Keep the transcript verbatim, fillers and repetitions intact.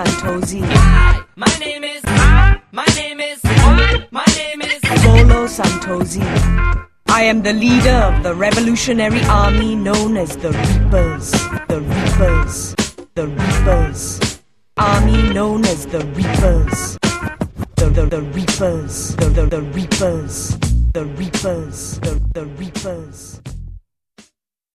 Santosi. Hi, my name is. My name is. My name is. Bolo Santosi. I am the leader of the revolutionary army known as the Reapers. The Reapers. The Reapers. Army known as the Reapers. The the the Reapers. The the the Reapers. The Reapers. The the Reapers.